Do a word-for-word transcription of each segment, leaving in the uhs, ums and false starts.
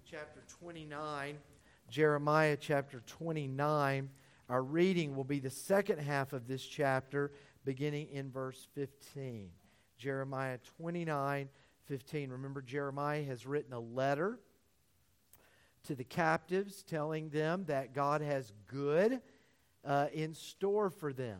chapter twenty-nine, Jeremiah chapter twenty-nine. Our reading will be the second half of this chapter, beginning in verse fifteen. Jeremiah twenty-nine, fifteen. Remember, Jeremiah has written a letter to the captives telling them that God has good uh, in store for them.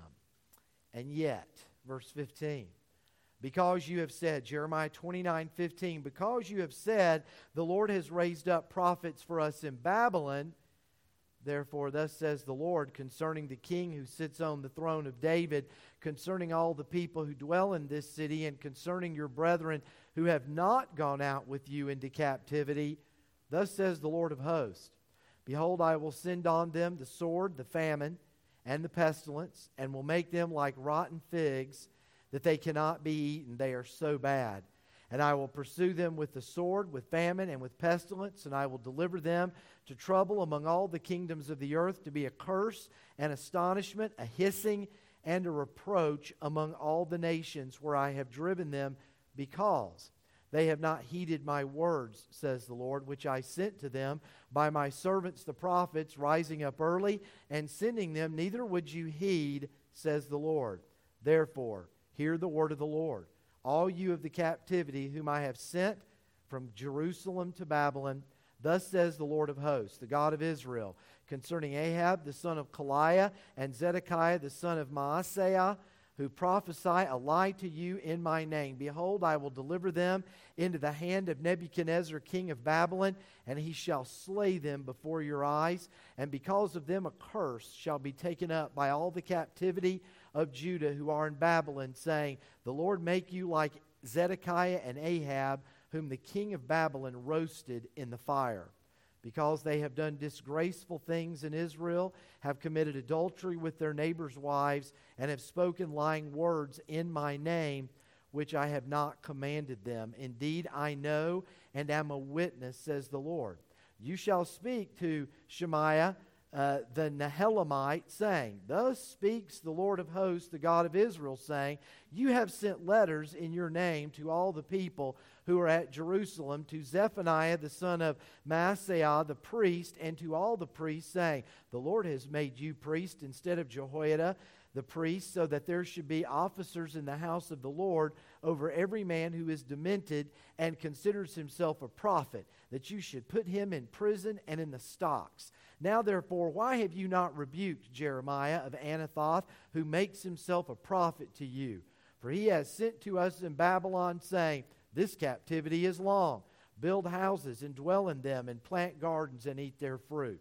And yet, verse fifteen, because you have said, Jeremiah twenty-nine, fifteen, because you have said, the Lord has raised up prophets for us in Babylon, therefore thus says the Lord concerning the king who sits on the throne of David, concerning all the people who dwell in this city, and concerning your brethren who have not gone out with you into captivity, thus says the Lord of hosts, behold, I will send on them the sword, the famine, and the pestilence, and will make them like rotten figs, that they cannot be eaten. They are so bad. And I will pursue them with the sword, with famine, and with pestilence, and I will deliver them to trouble among all the kingdoms of the earth, to be a curse, an astonishment, a hissing, and a reproach among all the nations where I have driven them, because they have not heeded my words, says the Lord, which I sent to them by my servants the prophets, rising up early and sending them, neither would you heed, says the Lord. Therefore, hear the word of the Lord, all you of the captivity whom I have sent from Jerusalem to Babylon. Thus says the Lord of hosts, the God of Israel, concerning Ahab the son of Kaliah and Zedekiah the son of Maaseiah, who prophesy a lie to you in my name. Behold, I will deliver them into the hand of Nebuchadnezzar king of Babylon, and he shall slay them before your eyes. And because of them a curse shall be taken up by all the captivity of Judah who are in Babylon, saying, the Lord make you like Zedekiah and Ahab, whom the king of Babylon roasted in the fire. Because they have done disgraceful things in Israel, have committed adultery with their neighbors' wives, and have spoken lying words in my name, which I have not commanded them. Indeed, I know and am a witness, says the Lord. You shall speak to Shemaiah uh, the Nehelamite, saying, thus speaks the Lord of hosts, the God of Israel, saying, you have sent letters in your name to all the people who are at Jerusalem, to Zephaniah the son of Maaseiah the priest, and to all the priests, saying, the Lord has made you priest instead of Jehoiada the priest, so that there should be officers in the house of the Lord over every man who is demented and considers himself a prophet, that you should put him in prison and in the stocks. Now therefore, why have you not rebuked Jeremiah of Anathoth, who makes himself a prophet to you? For he has sent to us in Babylon, saying, this captivity is long. Build houses and dwell in them, and plant gardens and eat their fruit.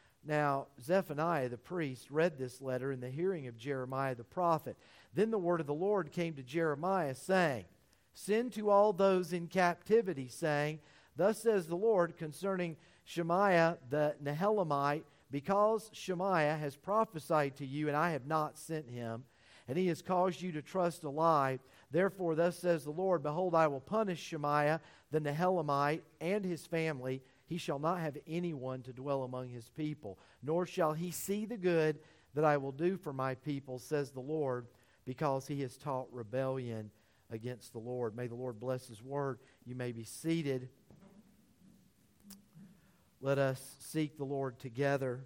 Now Zephaniah the priest read this letter in the hearing of Jeremiah the prophet. Then the word of the Lord came to Jeremiah, saying, send to all those in captivity, saying, thus says the Lord concerning Shemaiah the Nehelamite, because Shemaiah has prophesied to you, and I have not sent him, and he has caused you to trust a lie. Therefore, thus says the Lord, behold, I will punish Shemaiah the Nehelamite and his family. He shall not have anyone to dwell among his people, nor shall he see the good that I will do for my people, says the Lord, because he has taught rebellion against the Lord. May the Lord bless his word. You may be seated. Let us seek the Lord together.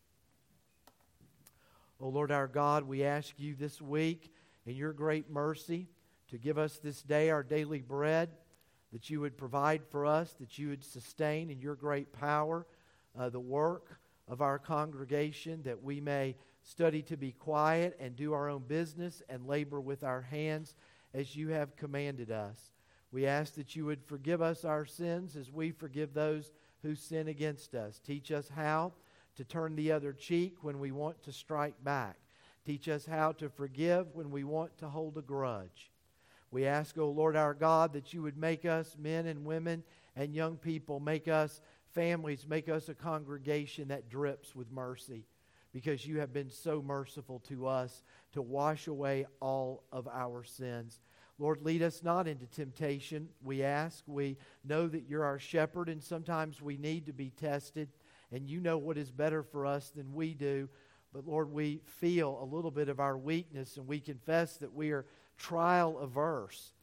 O Lord our God, we ask you this week in your great mercy to give us this day our daily bread, that you would provide for us, that you would sustain in your great power uh, the work of our congregation, that we may study to be quiet and do our own business and labor with our hands as you have commanded us. We ask that you would forgive us our sins as we forgive those who sin against us. Teach us how to turn the other cheek when we want to strike back. Teach us how to forgive when we want to hold a grudge. We ask, O Lord our God, that you would make us men and women and young people, make us families, make us a congregation that drips with mercy, because you have been so merciful to us to wash away all of our sins. Lord, lead us not into temptation, we ask. We know that you're our shepherd, and sometimes we need to be tested, and you know what is better for us than we do. But Lord, we feel a little bit of our weakness, and we confess that we are trial averse.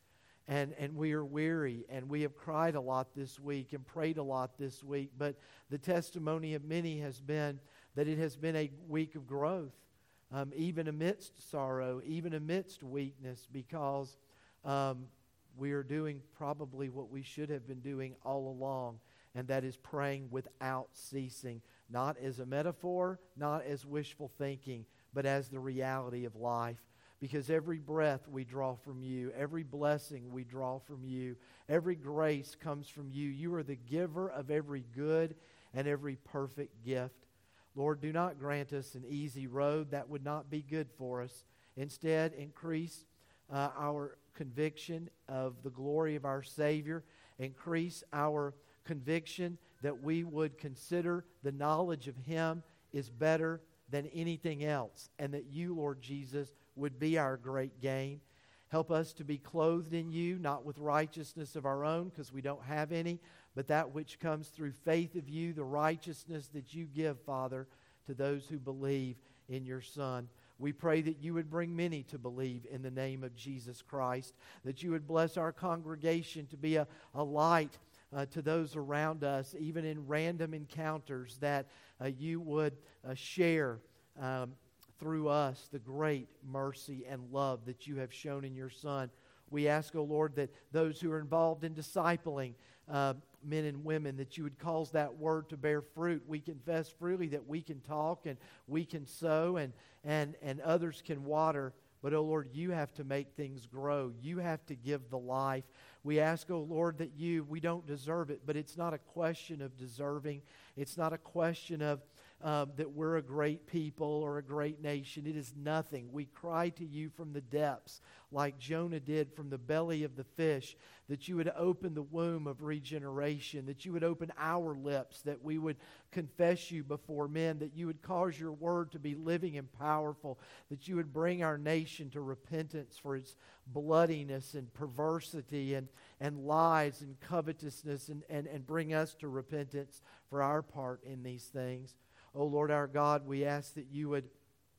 and, and we are weary, and we have cried a lot this week and prayed a lot this week. But the testimony of many has been that it has been a week of growth, um, even amidst sorrow, even amidst weakness, because um, we are doing probably what we should have been doing all along, and that is praying without ceasing, not as a metaphor, not as wishful thinking, but as the reality of life. Because every breath we draw from you, every blessing we draw from you, every grace comes from you. You are the giver of every good and every perfect gift. Lord, do not grant us an easy road. That would not be good for us. Instead, increase uh, our conviction of the glory of our Savior. Increase our conviction that we would consider the knowledge of Him is better than anything else, and that you, Lord Jesus, would be our great gain. Help us to be clothed in you, not with righteousness of our own, because we don't have any, but that which comes through faith of you, the righteousness that you give, Father, to those who believe in your Son. We pray that you would bring many to believe in the name of Jesus Christ, that you would bless our congregation to be a, a light uh, to those around us, even in random encounters, that uh, you would uh, share um, through us the great mercy and love that you have shown in your Son. We ask, O Lord, that those who are involved in discipling uh, men and women, that you would cause that word to bear fruit. We confess freely that we can talk and we can sow and, and, and others can water. But, O Lord, you have to make things grow. You have to give the life. We ask, O Lord, that you, we don't deserve it, but it's not a question of deserving. It's not a question of Um, that we're a great people or a great nation. It is nothing. We cry to you from the depths, like Jonah did from the belly of the fish, that you would open the womb of regeneration, that you would open our lips, that we would confess you before men, that you would cause your word to be living and powerful, that you would bring our nation to repentance for its bloodiness and perversity and, and lies and covetousness, and, and, and bring us to repentance for our part in these things. Oh, Lord our God, we ask that you would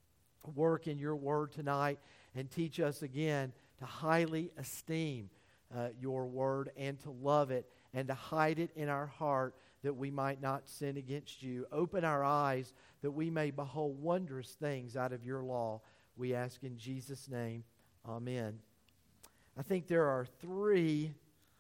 work in your word tonight and teach us again to highly esteem uh, your word and to love it and to hide it in our heart that we might not sin against you. Open our eyes that we may behold wondrous things out of your law. We ask in Jesus' name, amen. I think there are three,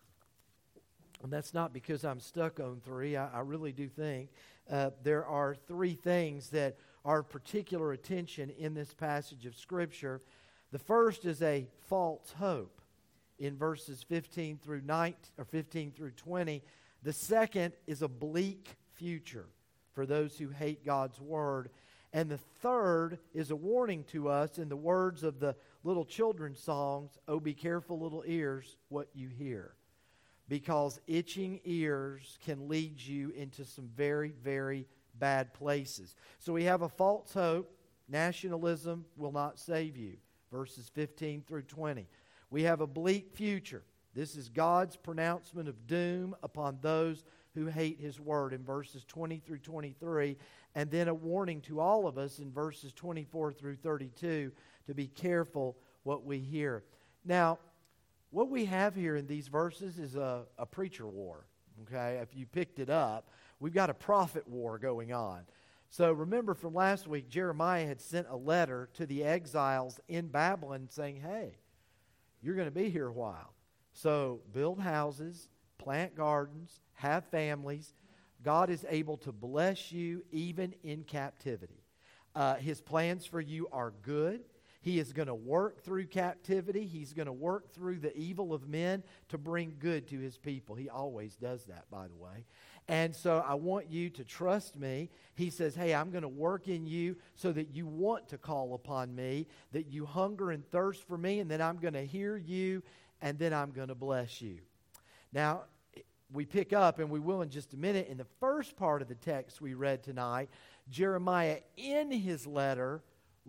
and that's not because I'm stuck on three. I, I really do think uh, there are three things that are of particular attention in this passage of Scripture. The first is a false hope in verses fifteen through nineteen, or fifteen through twenty. The second is a bleak future for those who hate God's word. And the third is a warning to us in the words of the little children's songs, "Oh, be careful, little ears, what you hear." Because itching ears can lead you into some very, very bad places. So we have a false hope. Nationalism will not save you. Verses fifteen through twenty. We have a bleak future. This is God's pronouncement of doom upon those who hate His word in verses twenty through twenty-three. And then a warning to all of us in verses twenty-four through thirty-two to be careful what we hear. Now, what we have here in these verses is a, a preacher war. Okay, if you picked it up, we've got a prophet war going on. So remember from last week, Jeremiah had sent a letter to the exiles in Babylon saying, hey, you're going to be here a while. So build houses, plant gardens, have families. God is able to bless you even in captivity. Uh, his plans for you are good. He is going to work through captivity. He's going to work through the evil of men to bring good to His people. He always does that, by the way. And so I want you to trust me. He says, hey, I'm going to work in you so that you want to call upon me, that you hunger and thirst for me, and then I'm going to hear you, and then I'm going to bless you. Now, we pick up, and we will in just a minute, in the first part of the text we read tonight, Jeremiah in his letter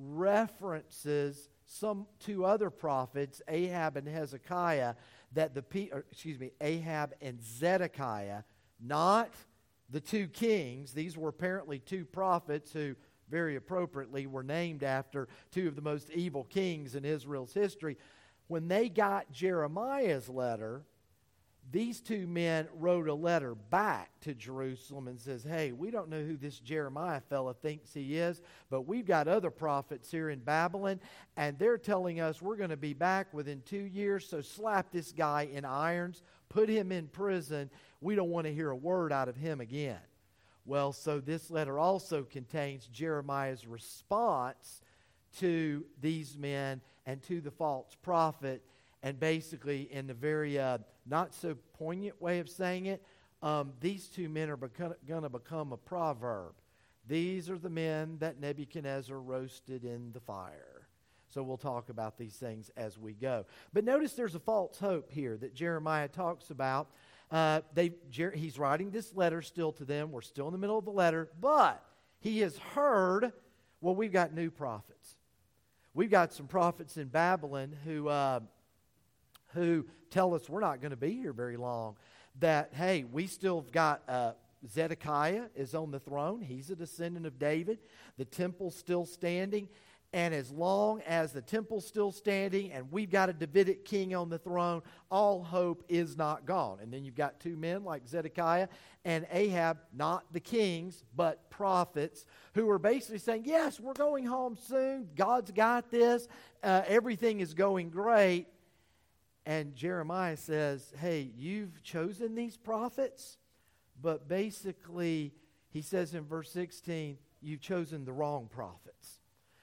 references some two other prophets, Ahab and Hezekiah, that the or, excuse me, Ahab and Zedekiah, not the two kings. These were apparently two prophets who, very appropriately, were named after two of the most evil kings in Israel's history. When they got Jeremiah's letter, these two men wrote a letter back to Jerusalem and says, hey, we don't know who this Jeremiah fella thinks he is, but we've got other prophets here in Babylon, and they're telling us we're going to be back within two years, so slap this guy in irons, put him in prison. We don't want to hear a word out of him again. Well, so this letter also contains Jeremiah's response to these men and to the false prophet, and basically in the very uh, not so poignant way of saying it, um, these two men are going to become a proverb. These are the men that Nebuchadnezzar roasted in the fire. So we'll talk about these things as we go. But notice there's a false hope here that Jeremiah talks about. Uh, they, Jer- he's writing this letter still to them. We're still in the middle of the letter. But he has heard, well, we've got new prophets. We've got some prophets in Babylon who... Uh, who tell us we're not going to be here very long, that, hey, we still have got uh, Zedekiah is on the throne. He's a descendant of David. The temple's still standing. And as long as the temple's still standing and we've got a Davidic king on the throne, all hope is not gone. And then you've got two men like Zedekiah and Ahab, not the kings, but prophets, who are basically saying, yes, we're going home soon. God's got this. Uh, everything is going great. And Jeremiah says, hey, you've chosen these prophets, but basically, he says in verse sixteen, you've chosen the wrong prophets.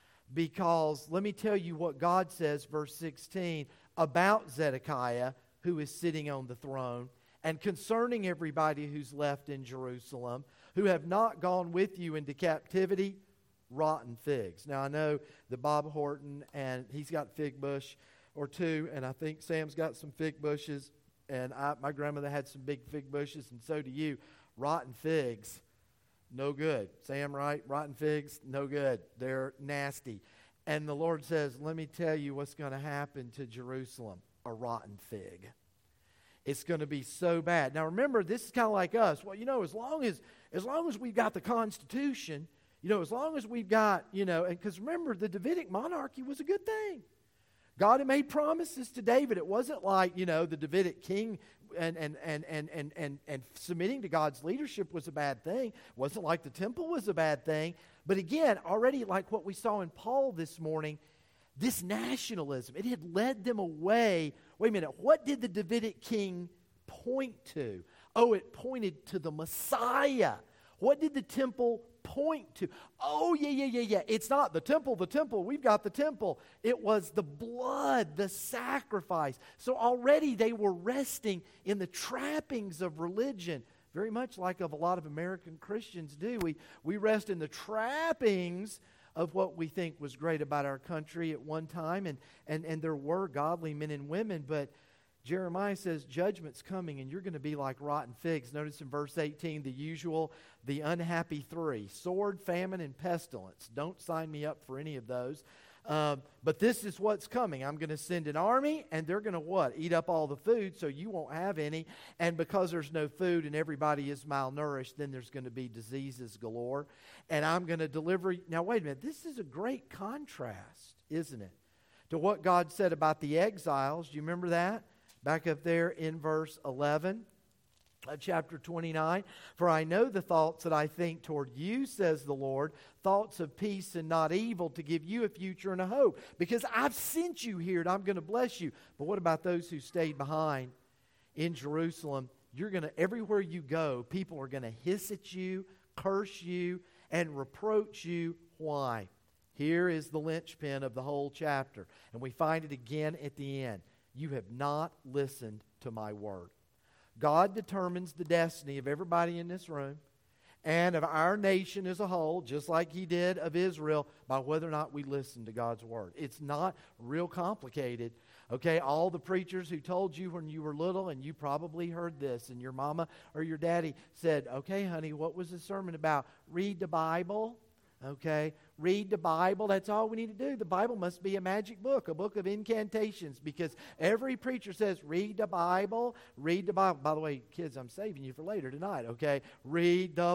Because let me tell you what God says, verse sixteen, about Zedekiah, who is sitting on the throne, and concerning everybody who's left in Jerusalem, who have not gone with you into captivity, rotten figs. Now, I know that Bob Horton, and he's got fig bush or two, and I think Sam's got some fig bushes, and I, my grandmother had some big fig bushes, and so do you. Rotten figs, no good. Sam, right? Rotten figs, no good. They're nasty. And the Lord says, let me tell you what's going to happen to Jerusalem, a rotten fig. It's going to be so bad. Now remember, this is kind of like us. Well, you know, as long as as long as we've got the Constitution, you know, as long as we've got, you know, and because remember, the Davidic monarchy was a good thing. God had made promises to David. It wasn't like, you know, the Davidic king and and and and and and, and submitting to God's leadership was a bad thing. It wasn't like the temple was a bad thing. But again, already like what we saw in Paul this morning, this nationalism, it had led them away. Wait a minute, what did the Davidic king point to? Oh, it pointed to the Messiah. What did the temple point to? Oh, yeah, yeah, yeah, yeah. It's not the temple, the temple. We've got the temple. It was the blood, the sacrifice. So already they were resting in the trappings of religion, very much like of a lot of American Christians do. We, we rest in the trappings of what we think was great about our country at one time, and, and, and there were godly men and women, but Jeremiah says judgment's coming and you're going to be like rotten figs. Notice in verse eighteen, the usual, the unhappy three: sword, famine, and pestilence. Don't sign me up for any of those. Uh, but this is what's coming. I'm going to send an army, and they're going to what? Eat up all the food, so you won't have any. And because there's no food and everybody is malnourished, then there's going to be diseases galore. And I'm going to deliver... Now, wait a minute. This is a great contrast, isn't it, to what God said about the exiles. Do you remember that? Back up there in verse eleven, uh, chapter twenty-nine. For I know the thoughts that I think toward you, says the Lord, thoughts of peace and not evil, to give you a future and a hope. Because I've sent you here and I'm going to bless you. But what about those who stayed behind in Jerusalem? You're going to, everywhere you go, people are going to hiss at you, curse you, and reproach you. Why? Here is the linchpin of the whole chapter. And we find it again at the end. You have not listened to my word. God determines the destiny of everybody in this room and of our nation as a whole, just like he did of Israel, by whether or not we listen to God's word. It's not real complicated. Okay, all the preachers who told you when you were little, and you probably heard this, and your mama or your daddy said, okay, honey, what was the sermon about? Read the Bible. Okay, read the Bible. That's all we need to do. The Bible must be a magic book, a book of incantations, because every preacher says, read the Bible, read the Bible. By the way, kids, I'm saving you for later tonight, okay? Read the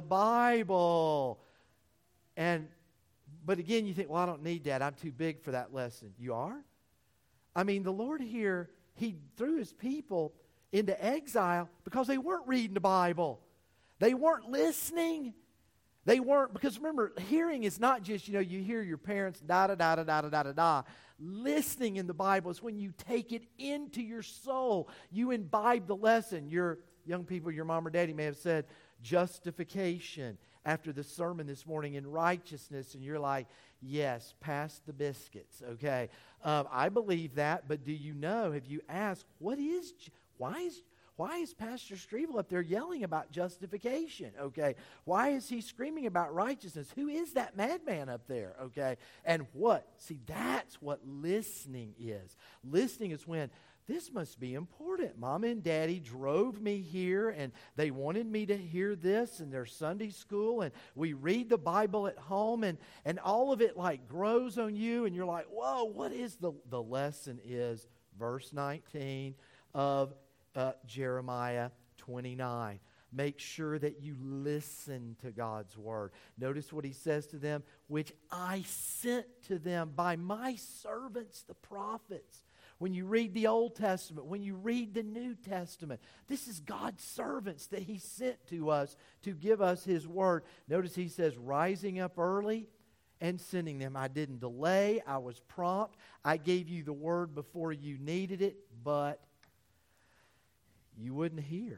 Bible. And, but again, you think, well, I don't need that. I'm too big for that lesson. You are? I mean, the Lord here, He threw His people into exile because they weren't reading the Bible. They weren't listening. They weren't, because remember, hearing is not just, you know, you hear your parents, da-da-da-da-da-da-da-da. Listening in the Bible is when you take it into your soul. You imbibe the lesson. Your young people, your mom or daddy may have said, justification after the sermon this morning in righteousness, and you're like, yes, pass the biscuits, okay? Um, I believe that, but do you know, have you asked, what is, why is Why is Pastor Strevel up there yelling about justification, okay? Why is he screaming about righteousness? Who is that madman up there, okay? And what? See, that's what listening is. Listening is when, this must be important. Mom and Daddy drove me here, and they wanted me to hear this in their Sunday school, and we read the Bible at home, and, and all of it like grows on you, and you're like, whoa, what is the, the lesson is verse nineteen of Uh, Jeremiah twenty-nine. Make sure that you listen to God's word. Notice what he says to them, which I sent to them by my servants, the prophets. When you read the Old Testament, when you read the New Testament, this is God's servants that he sent to us to give us his word. Notice he says, rising up early and sending them. I didn't delay. I was prompt. I gave you the word before you needed it, but you wouldn't hear,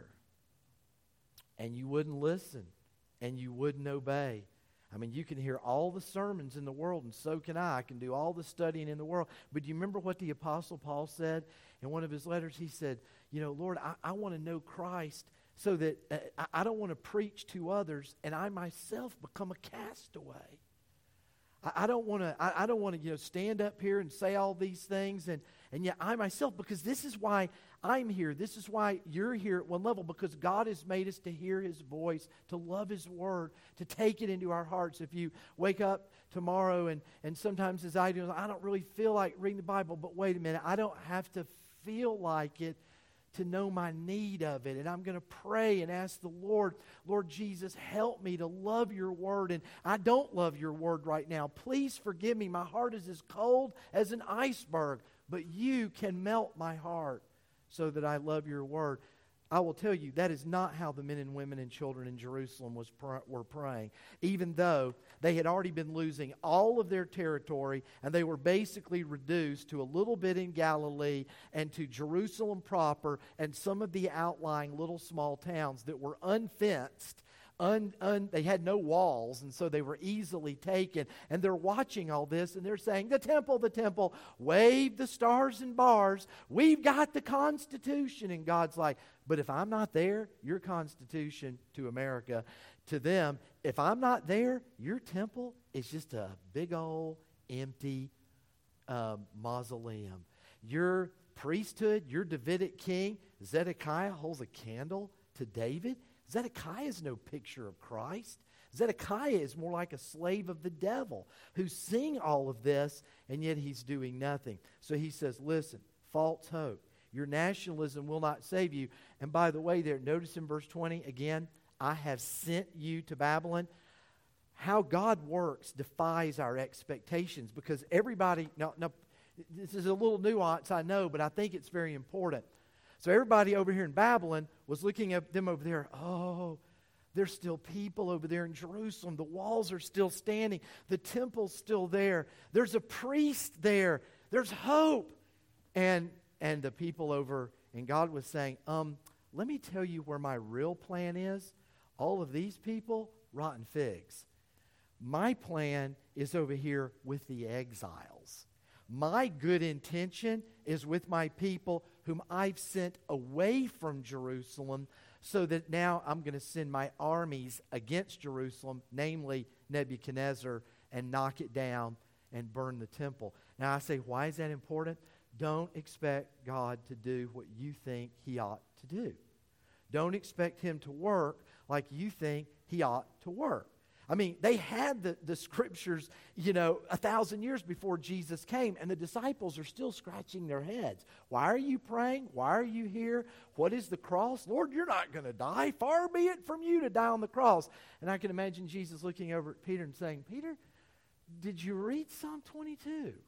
and you wouldn't listen, and you wouldn't obey. I mean, you can hear all the sermons in the world, and so can I. I can do all the studying in the world. But do you remember what the Apostle Paul said in one of his letters? He said, you know, Lord, I, I want to know Christ so that uh, I, I don't want to preach to others, and I myself become a castaway. I don't want to. I don't want to, you know, stand up here and say all these things, and and yet I myself, because this is why I'm here. This is why you're here at One Level, because God has made us to hear His voice, to love His word, to take it into our hearts. If you wake up tomorrow and and sometimes as I do, I don't really feel like reading the Bible, but wait a minute, I don't have to feel like it to know my need of it. And I'm going to pray and ask the Lord, Lord Jesus, help me to love your word. And I don't love your word right now. Please forgive me. My heart is as cold as an iceberg, but you can melt my heart so that I love your word. I will tell you, that is not how the men and women and children in Jerusalem was pr- were praying, even though they had already been losing all of their territory, and they were basically reduced to a little bit in Galilee and to Jerusalem proper and some of the outlying little small towns that were unfenced. Un, un, they had no walls, and so they were easily taken. And they're watching all this, and they're saying, the temple, the temple, wave the stars and bars. We've got the Constitution. And God's like, but if I'm not there, your Constitution to America, to them, if I'm not there, your temple is just a big old empty um, mausoleum. Your priesthood, your Davidic king, Zedekiah holds a candle to David. Zedekiah is no picture of Christ. Zedekiah is more like a slave of the devil who's seeing all of this, and yet he's doing nothing. So he says, listen, false hope. Your nationalism will not save you. And by the way, there, notice in verse twenty, again, I have sent you to Babylon. How God works defies our expectations, because everybody, now, now, this is a little nuance, I know, but I think it's very important. So everybody over here in Babylon was looking at them over there. Oh, there's still people over there in Jerusalem. The walls are still standing. The temple's still there. There's a priest there. There's hope. And and the people over, and God was saying, um, let me tell you where my real plan is. All of these people, rotten figs. My plan is over here with the exiles. My good intention is with my people whom I've sent away from Jerusalem, so that now I'm going to send my armies against Jerusalem, namely Nebuchadnezzar, and knock it down and burn the temple. Now I say, why is that important? Don't expect God to do what you think He ought to do. Don't expect Him to work like you think He ought to work. I mean, they had the, the scriptures, you know, a thousand years before Jesus came, and the disciples are still scratching their heads. Why are you praying? Why are you here? What is the cross? Lord, you're not going to die. Far be it from you to die on the cross. And I can imagine Jesus looking over at Peter and saying, Peter, did you read Psalm twenty-two?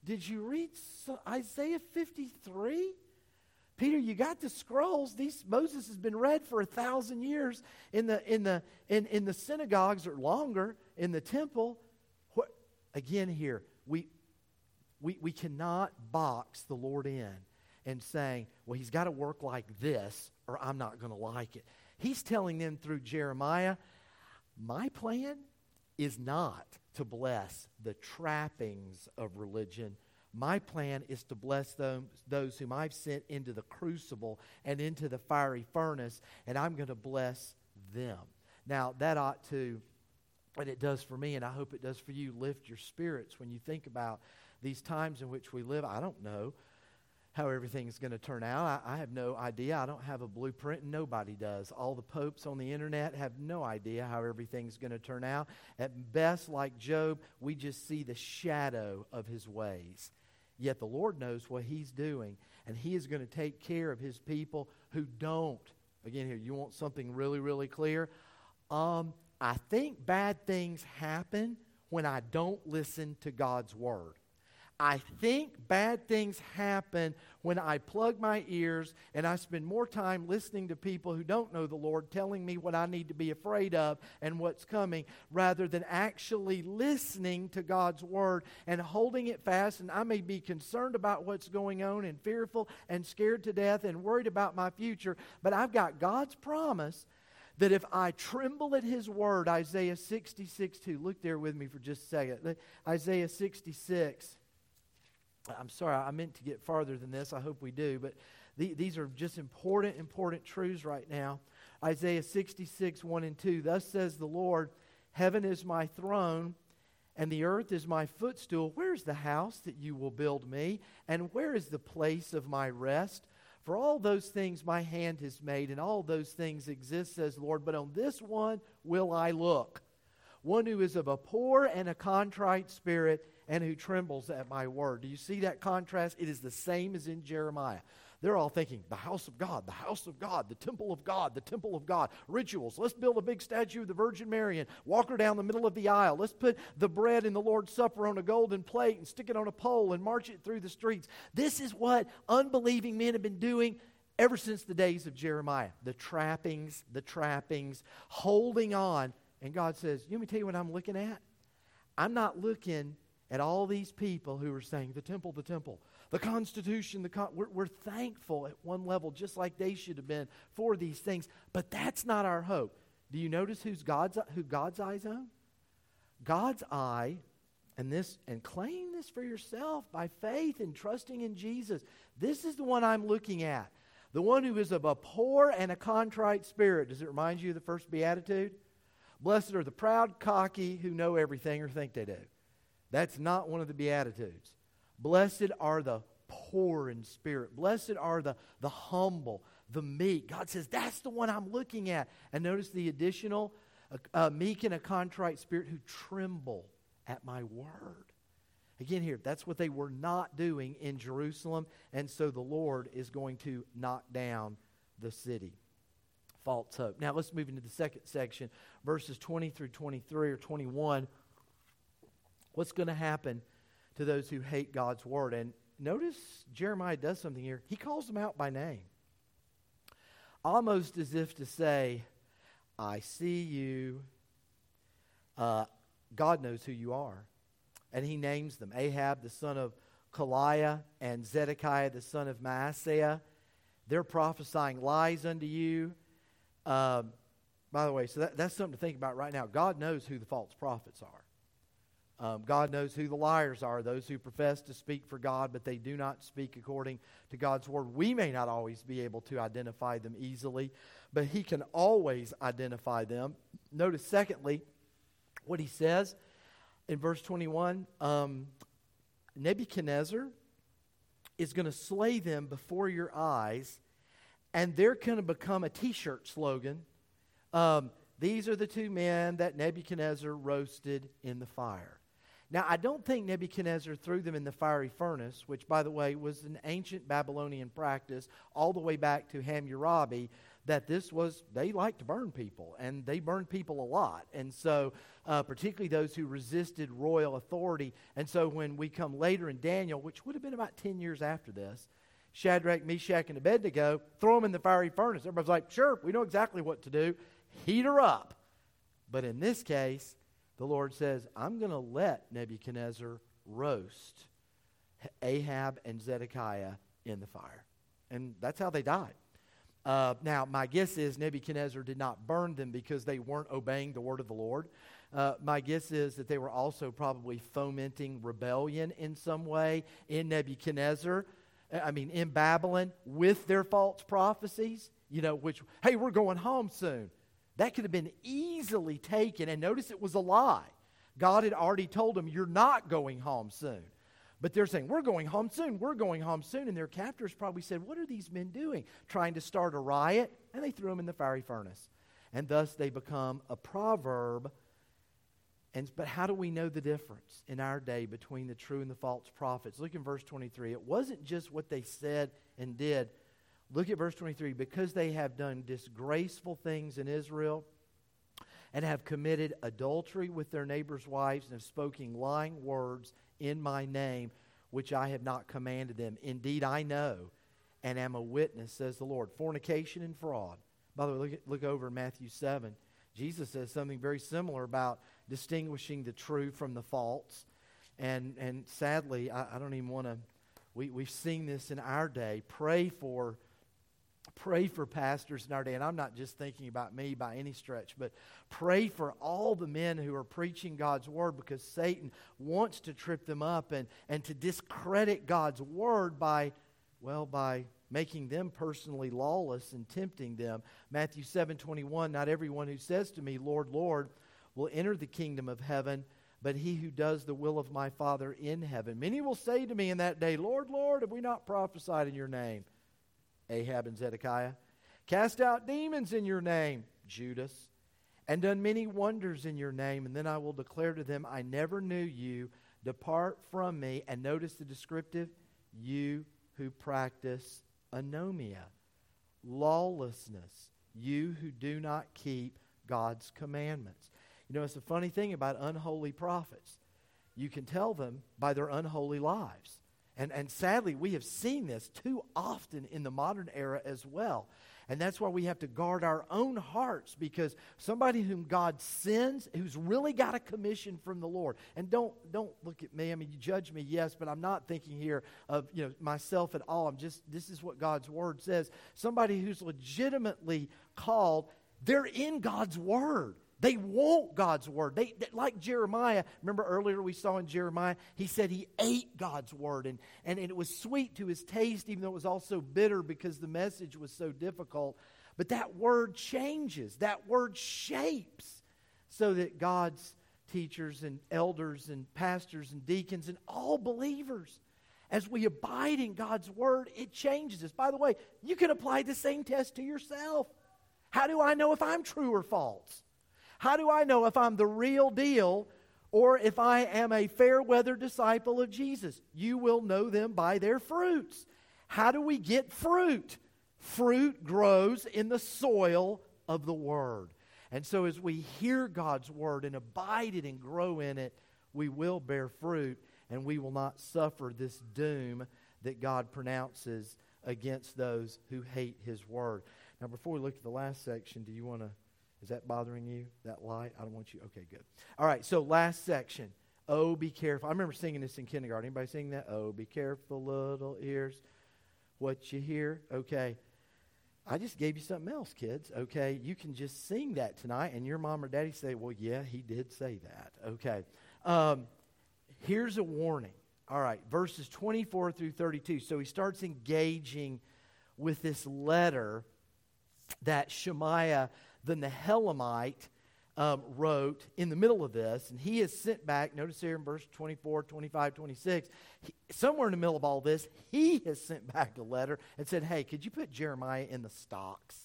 did you read Isaiah fifty-three? Peter, you got the scrolls. These Moses has been read for a thousand years in the in the in, in the synagogues or longer in the temple. What, again, here we we we cannot box the Lord in and saying, well, he's got to work like this, or I'm not going to like it. He's telling them through Jeremiah, my plan is not to bless the trappings of religion. My plan is to bless those, those whom I've sent into the crucible and into the fiery furnace, and I'm going to bless them. Now, that ought to, and it does for me, and I hope it does for you, lift your spirits when you think about these times in which we live. I don't know how everything's going to turn out. I, I have no idea. I don't have a blueprint, and nobody does. All the popes on the internet have no idea how everything's going to turn out. At best, like Job, we just see the shadow of his ways. Yet the Lord knows what he's doing, and he is going to take care of his people who don't. Again, here, you want something really, really clear? Um, I think bad things happen when I don't listen to God's word. I think bad things happen when I plug my ears and I spend more time listening to people who don't know the Lord telling me what I need to be afraid of and what's coming, rather than actually listening to God's word and holding it fast. And I may be concerned about what's going on and fearful and scared to death and worried about my future, but I've got God's promise that if I tremble at his word, Isaiah sixty-six two, look there with me for just a second. Isaiah sixty-six. I'm sorry, I meant to get farther than this. I hope we do. But the, these are just important, important truths right now. Isaiah sixty-six, one and two. Thus says the Lord, heaven is my throne, and the earth is my footstool. Where is the house that you will build me? And where is the place of my rest? For all those things my hand has made, and all those things exist, says the Lord. But on this one will I look, one who is of a poor and a contrite spirit, and who trembles at my word. Do you see that contrast? It is the same as in Jeremiah. They're all thinking, the house of God, the house of God, the temple of God, the temple of God, rituals. Let's build a big statue of the Virgin Mary and walk her down the middle of the aisle. Let's put the bread in the Lord's Supper on a golden plate and stick it on a pole and march it through the streets. This is what unbelieving men have been doing ever since the days of Jeremiah. The trappings, the trappings, holding on. And God says, you want me to tell you what I'm looking at? I'm not looking at all these people who are saying, the temple, the temple, the Constitution, the con-. We're, we're thankful at one level, just like they should have been, for these things. But that's not our hope. Do you notice who's God's, who God's eyes on? God's eye, and this, and claim this for yourself by faith and trusting in Jesus. This is the one I'm looking at. The one who is of a poor and a contrite spirit. Does it remind you of the first beatitude? Blessed are the proud, cocky, who know everything or think they do. That's not one of the Beatitudes. Blessed are the poor in spirit. Blessed are the, the humble, the meek. God says, that's the one I'm looking at. And notice the additional, uh, uh, meek and a contrite spirit who tremble at my word. Again here, that's what they were not doing in Jerusalem. And so the Lord is going to knock down the city. False hope. Now let's move into the second section, verses twenty through twenty-three or twenty-one. What's going to happen to those who hate God's word? And notice Jeremiah does something here. He calls them out by name. Almost as if to say, I see you. Uh, God knows who you are. And he names them. Ahab, the son of Kaliah, and Zedekiah, the son of Maaseiah. They're prophesying lies unto you. Um, by the way, so that, that's something to think about right now. God knows who the false prophets are. Um, God knows who the liars are, those who profess to speak for God, but they do not speak according to God's word. We may not always be able to identify them easily, but he can always identify them. Notice, secondly, what he says in verse twenty-one, um, Nebuchadnezzar is going to slay them before your eyes, and they're going to become a t-shirt slogan. Um, These are the two men that Nebuchadnezzar roasted in the fire. Now, I don't think Nebuchadnezzar threw them in the fiery furnace, which, by the way, was an ancient Babylonian practice all the way back to Hammurabi. that this was, they like to burn people, and they burned people a lot. And so, uh, particularly those who resisted royal authority. And so when we come later in Daniel, which would have been about ten years after this, Shadrach, Meshach, and Abednego, throw them in the fiery furnace. Everybody's like, sure, we know exactly what to do. Heat her up. But in this case, the Lord says, I'm going to let Nebuchadnezzar roast Ahab and Zedekiah in the fire. And that's how they died. Uh, now, my guess is Nebuchadnezzar did not burn them because they weren't obeying the word of the Lord. Uh, my guess is that they were also probably fomenting rebellion in some way in Nebuchadnezzar. I mean, in Babylon, with their false prophecies, you know, which, hey, we're going home soon. That could have been easily taken, and notice it was a lie. God had already told them, you're not going home soon. But they're saying, we're going home soon, we're going home soon. And their captors probably said, what are these men doing? Trying to start a riot? And they threw them in the fiery furnace. And thus they become a proverb. And, but how do we know the difference in our day between the true and the false prophets? Look in verse twenty-three. It wasn't just what they said and did. Look at verse twenty-three. Because they have done disgraceful things in Israel and have committed adultery with their neighbors' wives and have spoken lying words in my name, which I have not commanded them. Indeed, I know and am a witness, says the Lord. Fornication and fraud. By the way, look, at, look over in Matthew seven. Jesus says something very similar about distinguishing the true from the false. And and sadly, I, I don't even want to, we, we've seen this in our day. Pray for Pray for pastors in our day. And I'm not just thinking about me by any stretch, but pray for all the men who are preaching God's word, because Satan wants to trip them up and, and to discredit God's word by, well, by making them personally lawless and tempting them. Matthew seven twenty-one, not everyone who says to me, Lord, Lord, will enter the kingdom of heaven, but he who does the will of my Father in heaven. Many will say to me in that day, Lord, Lord, have we not prophesied in your name? Ahab and Zedekiah. Cast out demons in your name, Judas, and done many wonders in your name. And then I will declare to them, I never knew you. Depart from me. And notice the descriptive, you who practice anomia, lawlessness, you who do not keep God's commandments. You know, it's a funny thing about unholy prophets. You can tell them by their unholy lives. And, and sadly, we have seen this too often in the modern era as well. And that's why we have to guard our own hearts, because somebody whom God sends, who's really got a commission from the Lord. And don't don't look at me. I mean, you judge me, yes, but I'm not thinking here of, you know, myself at all. I'm just, this is what God's word says. Somebody who's legitimately called, they're in God's word. They want God's word. They, they like Jeremiah. Remember earlier we saw in Jeremiah, he said he ate God's word. And, and it was sweet to his taste, even though it was also bitter because the message was so difficult. But that word changes. That word shapes so that God's teachers and elders and pastors and deacons and all believers, as we abide in God's word, it changes us. By the way, you can apply the same test to yourself. How do I know if I'm true or false? How do I know if I'm the real deal or if I am a fair-weather disciple of Jesus? You will know them by their fruits. How do we get fruit? Fruit grows in the soil of the Word. And so as we hear God's Word and abide it and grow in it, we will bear fruit, and we will not suffer this doom that God pronounces against those who hate His Word. Now, before we look at the last section, do you want to... Is that bothering you, that light? I don't want you. Okay, good. All right, so last section. Oh, be careful. I remember singing this in kindergarten. Anybody sing that? Oh, be careful, little ears, what you hear. Okay. I just gave you something else, kids. Okay, you can just sing that tonight, and your mom or daddy say, well, yeah, he did say that. Okay. Um, here's a warning. All right, verses twenty-four through thirty-two. So he starts engaging with this letter that Shemaiah the Nehelamite um, wrote in the middle of this, and he is sent back. Notice here in verse twenty-four, twenty-five, twenty-six, he, somewhere in the middle of all this, he has sent back a letter and said, hey, could you put Jeremiah in the stocks?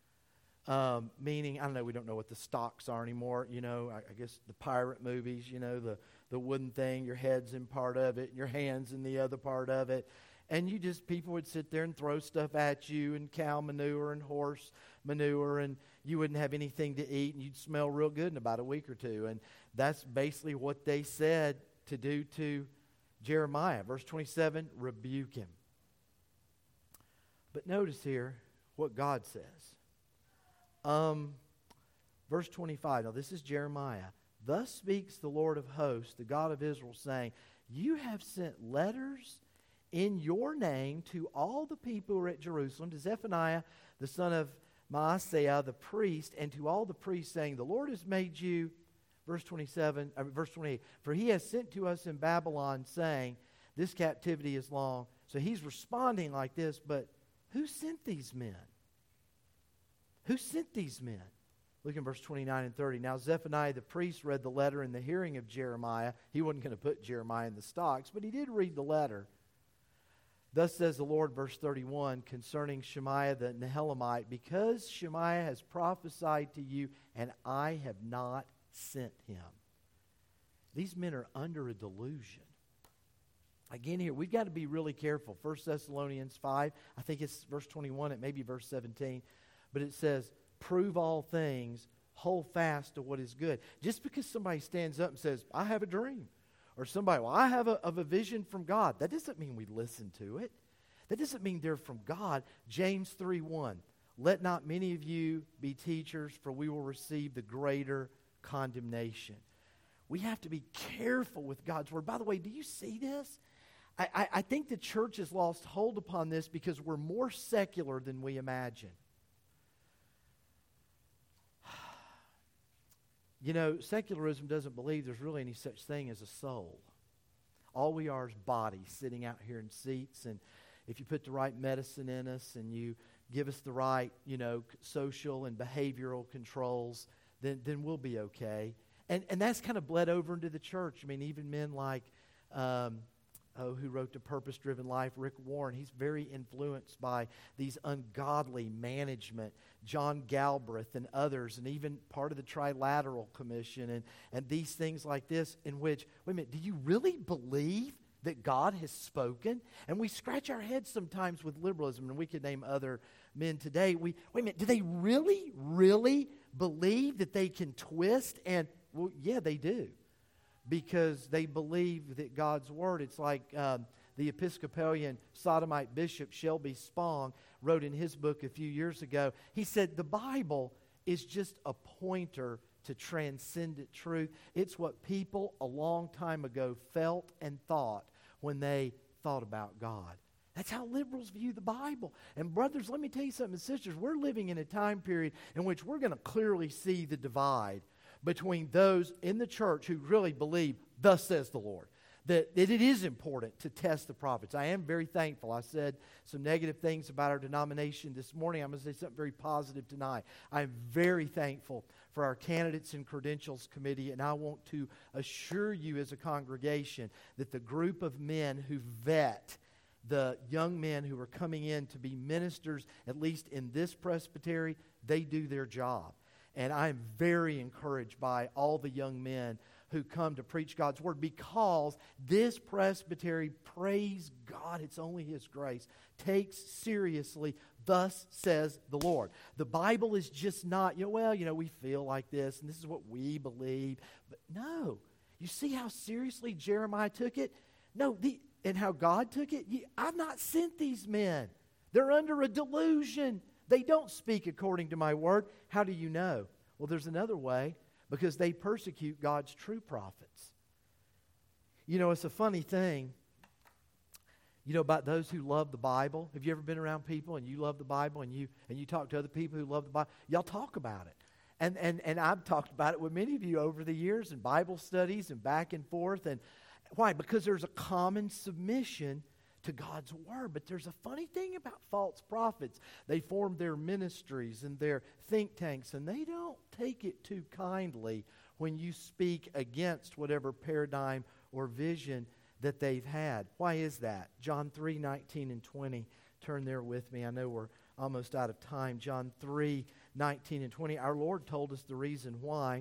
Um, meaning, I don't know, we don't know what the stocks are anymore. You know, I, I guess the pirate movies, you know, the, the wooden thing, your head's in part of it, and your hand's in the other part of it. And you just, people would sit there and throw stuff at you, and cow manure and horse manure, and you wouldn't have anything to eat, and you'd smell real good in about a week or two. And that's basically what they said to do to Jeremiah. Verse twenty-seven, rebuke him. But notice here what God says. Um, verse twenty-five, now this is Jeremiah. Thus speaks the Lord of hosts, the God of Israel, saying, you have sent letters in your name to all the people who are at Jerusalem, to Zephaniah, the son of Maaseiah, the priest, and to all the priests, saying, the Lord has made you, verse twenty-seven, uh, verse twenty-eight, for he has sent to us in Babylon, saying, this captivity is long. So he's responding like this, but who sent these men? Who sent these men? Look in verse twenty-nine and thirty. Now Zephaniah the priest read the letter in the hearing of Jeremiah. He wasn't going to put Jeremiah in the stocks, but he did read the letter. Thus says the Lord, verse thirty-one, concerning Shemaiah the Nehelamite, because Shemaiah has prophesied to you, and I have not sent him. These men are under a delusion. Again here, we've got to be really careful. First Thessalonians five, I think it's verse twenty-one, it may be verse seventeen, but it says, prove all things, hold fast to what is good. Just because somebody stands up and says, I have a dream, or somebody, well, I have a, of a vision from God, that doesn't mean we listen to it. That doesn't mean they're from God. James three one, let not many of you be teachers, for we will receive the greater condemnation. We have to be careful with God's word. By the way, do you see this? I, I, I think the church has lost hold upon this because we're more secular than we imagine. You know, secularism doesn't believe there's really any such thing as a soul. All we are is bodies sitting out here in seats, and if you put the right medicine in us and you give us the right, you know, social and behavioral controls, then then we'll be okay. And and that's kind of bled over into the church. I mean, even men like, um, oh, who wrote The Purpose-Driven Life, Rick Warren, he's very influenced by these ungodly management, John Galbraith and others, and even part of the Trilateral Commission, and, and these things like this, in which, wait a minute, do you really believe that God has spoken? And we scratch our heads sometimes with liberalism, and we could name other men today. We wait a minute, do they really, really believe that they can twist? And, well, yeah, they do. Because they believe that God's word, it's like um, the Episcopalian sodomite bishop Shelby Spong wrote in his book a few years ago. He said the Bible is just a pointer to transcendent truth. It's what people a long time ago felt and thought when they thought about God. That's how liberals view the Bible. And brothers, let me tell you something, sisters, we're living in a time period in which we're going to clearly see the divide between those in the church who really believe, thus says the Lord, that, that it is important to test the prophets. I am very thankful. I said some negative things about our denomination this morning. I'm going to say something very positive tonight. I'm very thankful for our candidates and credentials committee, and I want to assure you as a congregation that the group of men who vet the young men who are coming in to be ministers, at least in this presbytery, they do their job. And I'm very encouraged by all the young men who come to preach God's word, because this presbytery, praise God, it's only His grace, takes seriously, thus says the Lord. The Bible is just not, you know, well, you know, we feel like this, and this is what we believe. But no, you see how seriously Jeremiah took it? No, the, and how God took it? You, I've not sent these men. They're under a delusion. They don't speak according to my word. How do you know? Well, there's another way, because they persecute God's true prophets. You know, it's a funny thing, you know, about those who love the Bible. Have you ever been around people and you love the Bible, and you and you talk to other people who love the Bible? Y'all talk about it. And and and I've talked about it with many of you over the years in Bible studies and back and forth. And why? Because there's a common submission to God's word. But there's a funny thing about false prophets. They form their ministries and their think tanks, and they don't take it too kindly when you speak against whatever paradigm or vision that they've had. Why is that? John three, nineteen and twenty. Turn there with me. I know we're almost out of time. John three, nineteen and twenty. Our Lord told us the reason why.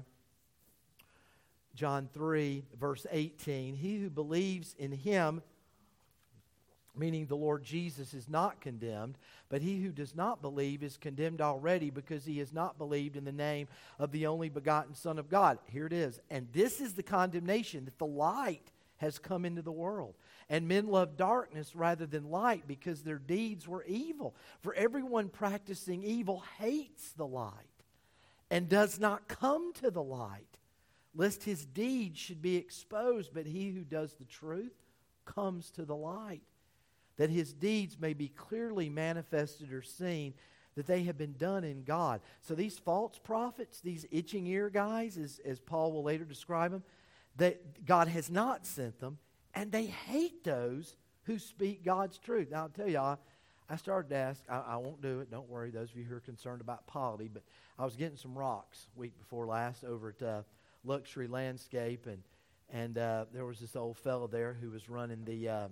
John three, verse eighteen. He who believes in Him meaning the Lord Jesus, is not condemned, but he who does not believe is condemned already because he has not believed in the name of the only begotten Son of God. Here it is. And this is the condemnation, that the light has come into the world. And men love darkness rather than light because their deeds were evil. For everyone practicing evil hates the light and does not come to the light, lest his deeds should be exposed. But he who does the truth comes to the light, that his deeds may be clearly manifested or seen, that they have been done in God. So these false prophets, these itching ear guys, as, as Paul will later describe them, that God has not sent them, and they hate those who speak God's truth. Now, I'll tell you, I, I started to ask, I, I won't do it, don't worry, those of you who are concerned about polity, but I was getting some rocks week before last over at uh, Luxury Landscape, and, and uh, there was this old fellow there who was running the um,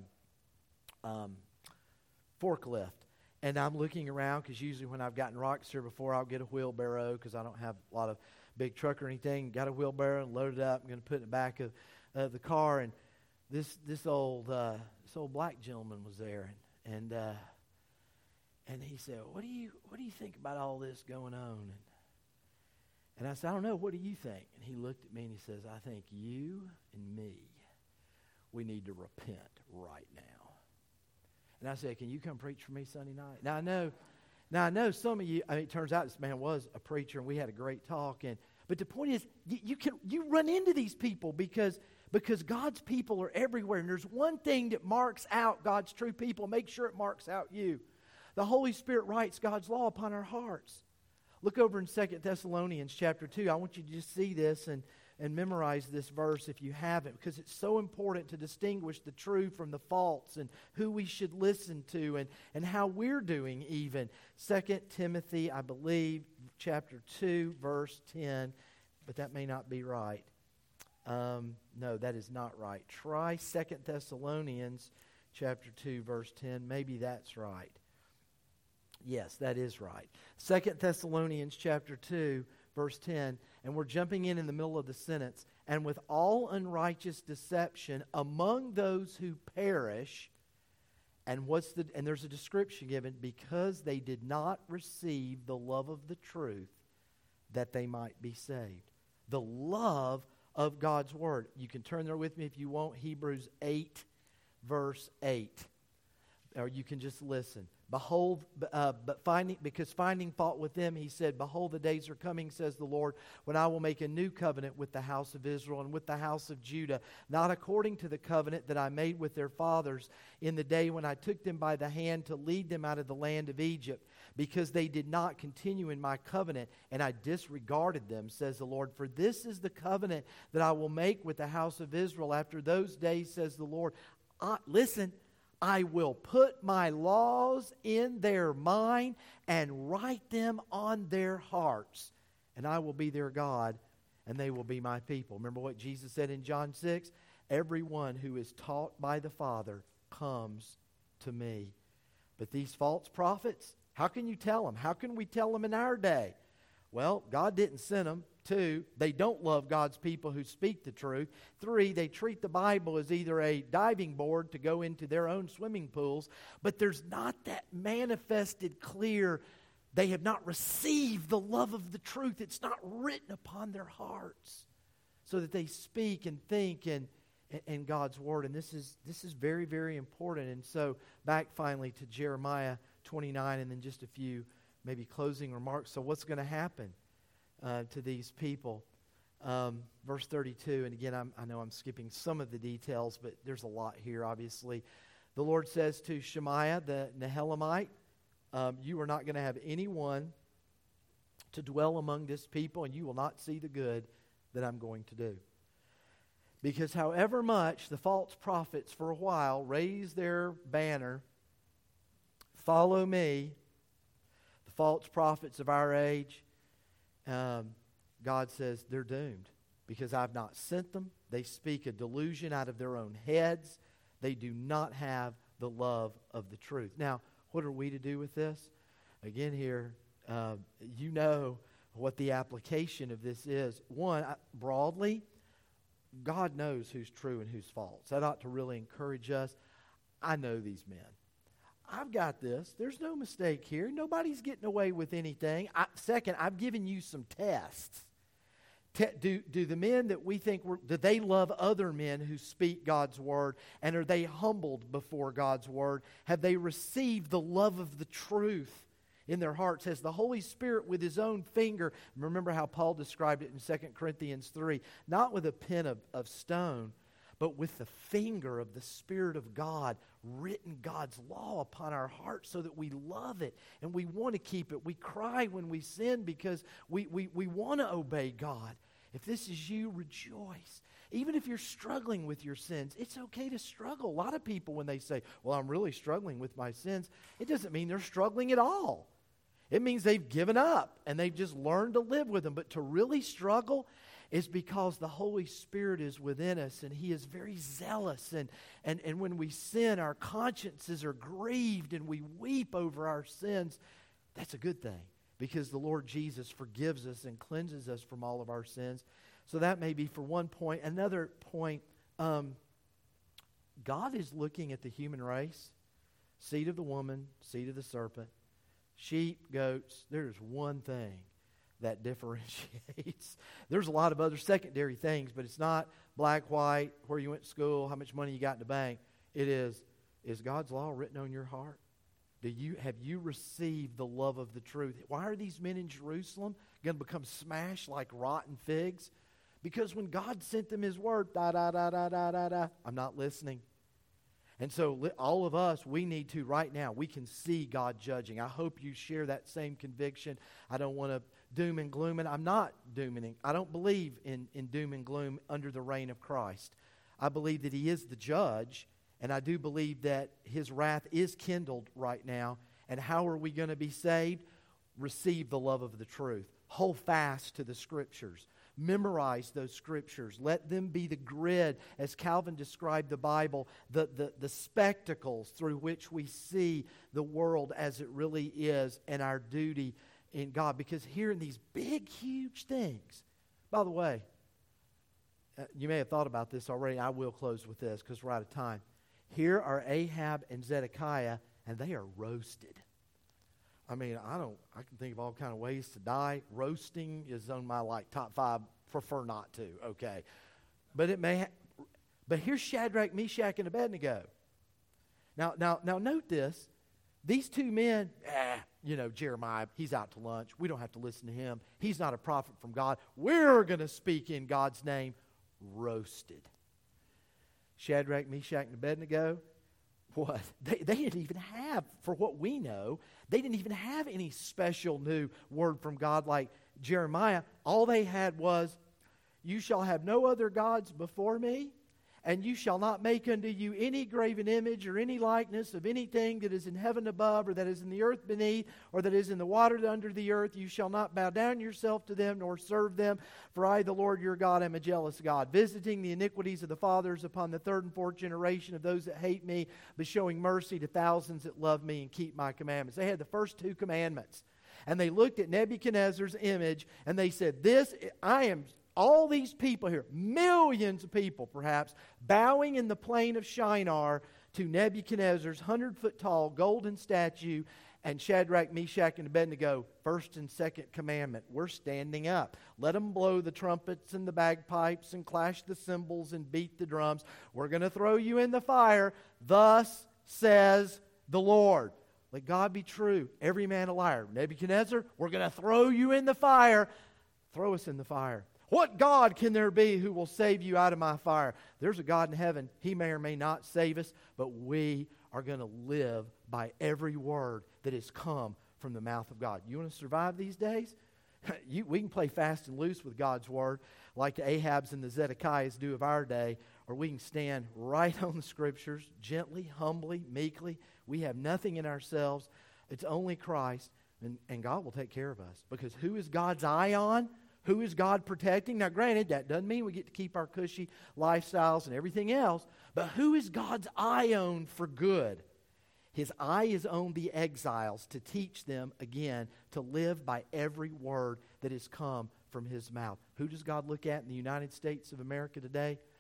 um, forklift. And I'm looking around, because usually when I've gotten rocks here before, I'll get a wheelbarrow, because I don't have a lot of big truck or anything. Got a wheelbarrow and loaded it up. I'm going to put it in the back of uh, the car. And this this old uh, this old black gentleman was there, and and, uh, and he said, "What do you what do you think about all this going on?" And, and I said, "I don't know. What do you think?" And he looked at me and he says, "I think you and me, we need to repent right now." And I said, "Can you come preach for me Sunday night?" Now I know. Now, I know some of you, I mean, it turns out this man was a preacher, and we had a great talk. And But the point is, you, you can you run into these people because, because God's people are everywhere. And there's one thing that marks out God's true people. Make sure it marks out you. The Holy Spirit writes God's law upon our hearts. Look over in Second Thessalonians chapter two. I want you to just see this and, and memorize this verse if you haven't, because it's so important to distinguish the true from the false and who we should listen to and, and how we're doing even. Second Timothy, I believe, chapter two, verse ten, but that may not be right. Um, no, that is not right. Try Second Thessalonians chapter two, verse ten. Maybe that's right. Yes, that is right. Second Thessalonians chapter two, verse ten, and we're jumping in in the middle of the sentence. And with all unrighteous deception among those who perish, and what's the and there's a description given, because they did not receive the love of the truth, that they might be saved. The love of God's word. You can turn there with me if you want. Hebrews eight, verse eight, or you can just listen. Behold, uh, but finding, because finding fault with them, he said, "Behold, the days are coming, says the Lord, when I will make a new covenant with the house of Israel and with the house of Judah, not according to the covenant that I made with their fathers in the day when I took them by the hand to lead them out of the land of Egypt, because they did not continue in my covenant, and I disregarded them, says the Lord. For this is the covenant that I will make with the house of Israel after those days, says the Lord." I, listen, "I will put my laws in their mind and write them on their hearts, and I will be their God, and they will be my people." Remember what Jesus said in John six? "Everyone who is taught by the Father comes to me." But these false prophets, how can you tell them? How can we tell them in our day? Well, God didn't send them. Two, they don't love God's people who speak the truth. Three, they treat the Bible as either a diving board to go into their own swimming pools, but there's not that manifested clear, they have not received the love of the truth. It's not written upon their hearts so that they speak and think in, in God's word. And this is, this is very, very important. And so back finally to Jeremiah twenty-nine, and then just a few maybe closing remarks. So what's going to happen Uh, to these people? Um, verse thirty-two, and again, I'm, I know I'm skipping some of the details, but there's a lot here, obviously. The Lord says to Shemaiah, the Nehelamite, um, "You are not going to have anyone to dwell among this people, and you will not see the good that I'm going to do. Because however much the false prophets for a while raise their banner, 'Follow me,' the false prophets of our age, Um, God says they're doomed because I've not sent them. They speak a delusion out of their own heads. They do not have the love of the truth." Now, what are we to do with this? Again here, uh, you know what the application of this is. One, broadly, God knows who's true and who's false. That ought to really encourage us. I know these men. I've got this. There's no mistake here. Nobody's getting away with anything. I, second, I've given you some tests. Te- do, do the men that we think, were, do they love other men who speak God's word? And are they humbled before God's word? Have they received the love of the truth in their hearts? Has the Holy Spirit with His own finger, remember how Paul described it in Second Corinthians three, not with a pen of, of stone, but with the finger of the Spirit of God, written God's law upon our hearts so that we love it and we want to keep it. We cry when we sin because we, we, we want to obey God. If this is you, rejoice. Even if you're struggling with your sins, it's okay to struggle. A lot of people, when they say, well, I'm really struggling with my sins, it doesn't mean they're struggling at all. It means they've given up and they've just learned to live with them. But to really struggle is because the Holy Spirit is within us and He is very zealous. And, and, and when we sin, our consciences are grieved and we weep over our sins. That's a good thing because the Lord Jesus forgives us and cleanses us from all of our sins. So that may be for one point. Another point, um, God is looking at the human race, seed of the woman, seed of the serpent, sheep, goats. There's one thing that differentiates. There's a lot of other secondary things, but it's not black, white, where you went to school, how much money you got in the bank. It is, is God's law written on your heart? Do you have you received the love of the truth? Why are these men in Jerusalem going to become smashed like rotten figs? Because when God sent them His word, da da da da da da da, I'm not listening. And so all of us, we need to right now, we can see God judging. I hope you share that same conviction. I don't want to doom and gloom, and I'm not dooming. I don't believe in, in doom and gloom under the reign of Christ. I believe that He is the judge, and I do believe that His wrath is kindled right now. And how are we going to be saved? Receive the love of the truth. Hold fast to the Scriptures. Memorize those Scriptures. Let them be the grid, as Calvin described the Bible, the, the, the spectacles through which we see the world as it really is and our duty in God. Because hearing these big, huge things, by the way, uh, you may have thought about this already. I will close with this because we're out of time. Here are Ahab and Zedekiah, and they are roasted. I mean, I don't. I can think of all kind of ways to die. Roasting is on my like top five. Prefer not to. Okay, but it may. Ha- but here's Shadrach, Meshach, and Abednego. Now, now, now, note this. These two men, eh, you know, Jeremiah, he's out to lunch. We don't have to listen to him. He's not a prophet from God. We're going to speak in God's name. Roasted. Shadrach, Meshach, and Abednego. What? They, they didn't even have, for what we know, they didn't even have any special new word from God like Jeremiah. All they had was, you shall have no other gods before me, and you shall not make unto you any graven image or any likeness of anything that is in heaven above or that is in the earth beneath or that is in the water under the earth. You shall not bow down yourself to them nor serve them. For I, the Lord your God, am a jealous God, visiting the iniquities of the fathers upon the third and fourth generation of those that hate me, but showing mercy to thousands that love me and keep my commandments. They had the first two commandments. And they looked at Nebuchadnezzar's image and they said, this, I am... All these people here, millions of people perhaps, bowing in the plain of Shinar to Nebuchadnezzar's hundred-foot-tall golden statue, and Shadrach, Meshach, and Abednego, first and second commandment. We're standing up. Let them blow the trumpets and the bagpipes and clash the cymbals and beat the drums. We're going to throw you in the fire. Thus says the Lord. Let God be true, every man a liar. Nebuchadnezzar, we're going to throw you in the fire. Throw us in the fire. What God can there be who will save you out of my fire? There's a God in heaven. He may or may not save us, but we are going to live by every word that has come from the mouth of God. You want to survive these days? you, we can play fast and loose with God's word like the Ahabs and the Zedekiahs do of our day, or we can stand right on the Scriptures, gently, humbly, meekly. We have nothing in ourselves. It's only Christ, and, and God will take care of us. Because who is God's eye on? Who is God protecting? Now, granted, that doesn't mean we get to keep our cushy lifestyles and everything else, but who is God's eye on for good? His eye is on the exiles to teach them, again, to live by every word that has come from His mouth. Who does God look at in the United States of America today?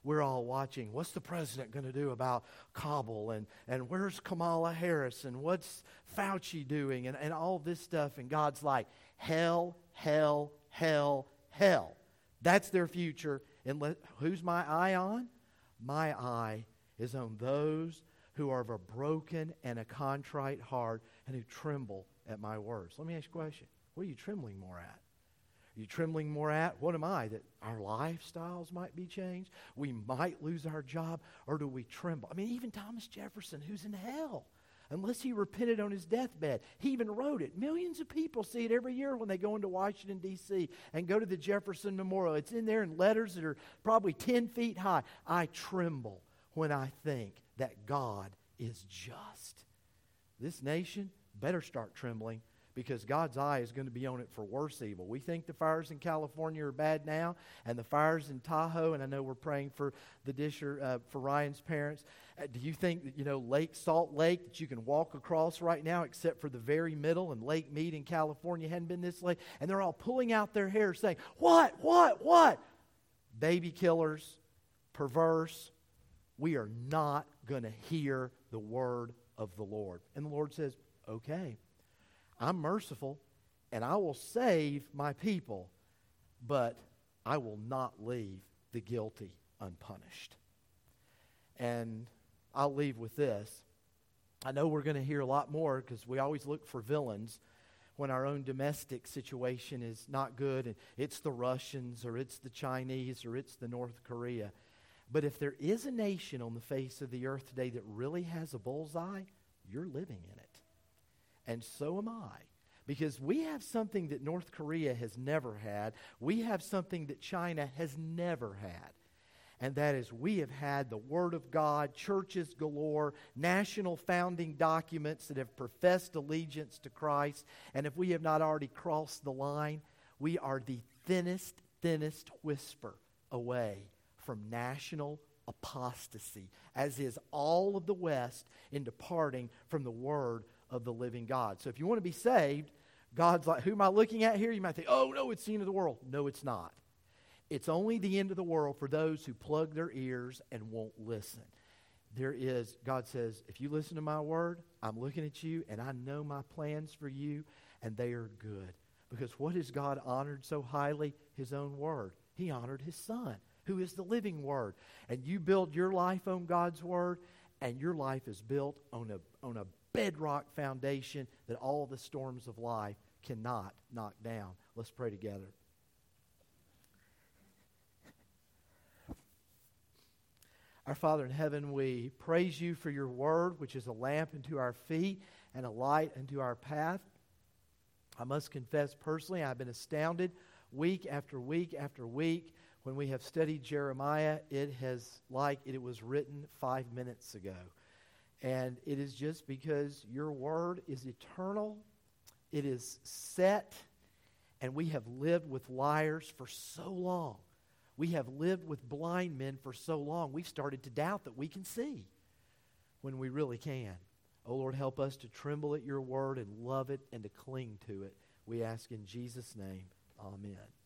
we're all watching, what's the president going to do about Kabul? And, and where's Kamala Harris? And what's Fauci doing? And, and all this stuff. And God's like, hell, hell, hell, hell. That's their future. And let, who's my eye on? My eye is on those who are of a broken and a contrite heart and who tremble at my words. Let me ask you a question. What are you trembling more at? Are you trembling more at, what am I, that our lifestyles might be changed? We might lose our job, or do we tremble? I mean, even Thomas Jefferson, who's in hell, unless he repented on his deathbed, he even wrote it. Millions of people see it every year when they go into Washington, D C and go to the Jefferson Memorial. It's in there in letters that are probably ten feet high. I tremble when I think that God is just. This nation better start trembling, because God's eye is going to be on it for worse evil. We think the fires in California are bad now, and the fires in Tahoe, and I know we're praying for the Disher, uh, for Ryan's parents. Uh, do you think that, you know, Lake Salt Lake, that you can walk across right now, except for the very middle, and Lake Mead in California hadn't been this late, and they're all pulling out their hair saying, what, what, what? Baby killers, perverse. We are not going to hear the word of the Lord. And the Lord says, okay, I'm merciful, and I will save my people, but I will not leave the guilty unpunished. And I'll leave with this. I know we're going to hear a lot more, because we always look for villains when our own domestic situation is not good, and it's the Russians, or it's the Chinese, or it's the North Korea. But if there is a nation on the face of the earth today that really has a bullseye, you're living in it. And so am I. Because we have something that North Korea has never had. We have something that China has never had. And that is, we have had the Word of God, churches galore, national founding documents that have professed allegiance to Christ. And if we have not already crossed the line, we are the thinnest, thinnest whisper away from national apostasy, as is all of the West in departing from the Word of the living God. So if you want to be saved, God's like, who am I looking at here? You might think, oh, no, it's the end of the world. No, it's not. It's only the end of the world for those who plug their ears and won't listen. There is, God says, if you listen to my word, I'm looking at you, and I know my plans for you, and they are good. Because what has God honored so highly? His own word. He honored His Son, who is the living word. And you build your life on God's word, and your life is built on a, on a bedrock foundation that all the storms of life cannot knock down. Let's pray together. Our Father in heaven, we praise you for your word, which is a lamp unto our feet and a light unto our path. I must confess personally, I've been astounded week after week after week when we have studied Jeremiah. It has like it was written five minutes ago. And it is just because your word is eternal, it is set, and we have lived with liars for so long. We have lived with blind men for so long, we've started to doubt that we can see when we really can. Oh Lord, help us to tremble at your word and love it and to cling to it. We ask in Jesus' name, amen.